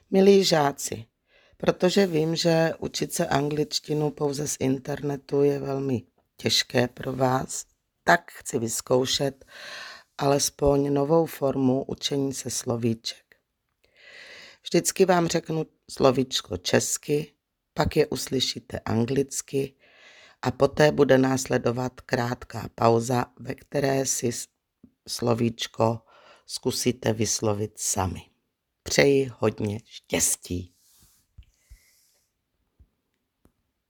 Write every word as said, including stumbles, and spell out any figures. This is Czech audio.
Milí žáci, protože vím, že učit se angličtinu pouze z internetu je velmi těžké pro vás, tak chci vyzkoušet alespoň novou formu učení se slovíček. Vždycky vám řeknu slovíčko česky, pak je uslyšíte anglicky a poté bude následovat krátká pauza, ve které si slovíčko zkusíte vyslovit sami. Přeji hodně štěstí.